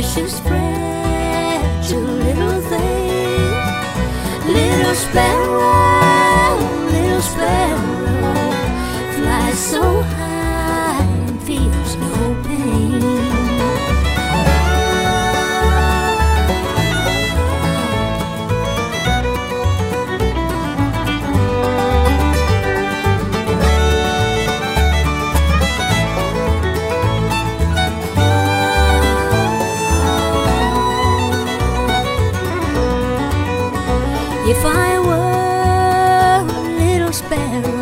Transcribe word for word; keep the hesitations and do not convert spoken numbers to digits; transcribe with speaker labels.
Speaker 1: precious, fragile little thing. Little sparrow, little sparrow, fly so high and feels no pain. If I were a little sparrow,